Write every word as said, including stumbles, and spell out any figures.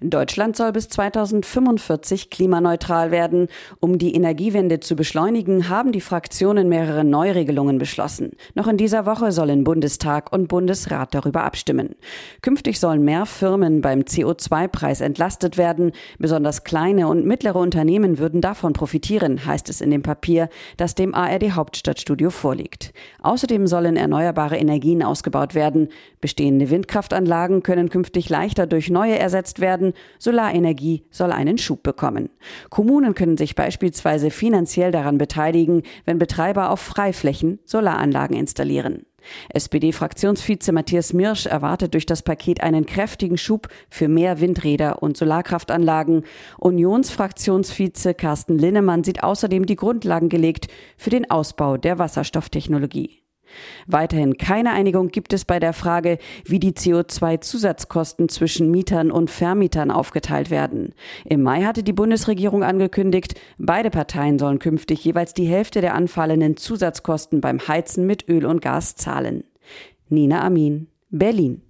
Deutschland soll bis zweitausendfünfundvierzig klimaneutral werden. Um die Energiewende zu beschleunigen, haben die Fraktionen mehrere Neuregelungen beschlossen. Noch in dieser Woche sollen Bundestag und Bundesrat darüber abstimmen. Künftig sollen mehr Firmen beim C O zwei Preis entlastet werden. Besonders kleine und mittlere Unternehmen würden davon profitieren, heißt es in dem Papier, das dem A R D Hauptstadtstudio vorliegt. Außerdem sollen erneuerbare Energien ausgebaut werden. Bestehende Windkraftanlagen können künftig leichter durch neue ersetzt werden. Solarenergie soll einen Schub bekommen. Kommunen können sich beispielsweise finanziell daran beteiligen, wenn Betreiber auf Freiflächen Solaranlagen installieren. S P D-Fraktionsvize Matthias Mirsch erwartet durch das Paket einen kräftigen Schub für mehr Windräder und Solarkraftanlagen. Unionsfraktionsvize Carsten Linnemann sieht außerdem die Grundlagen gelegt für den Ausbau der Wasserstofftechnologie. Weiterhin keine Einigung gibt es bei der Frage, wie die C O zwei Zusatzkosten zwischen Mietern und Vermietern aufgeteilt werden. Im Mai hatte die Bundesregierung angekündigt, beide Parteien sollen künftig jeweils die Hälfte der anfallenden Zusatzkosten beim Heizen mit Öl und Gas zahlen. Nina Amin, Berlin.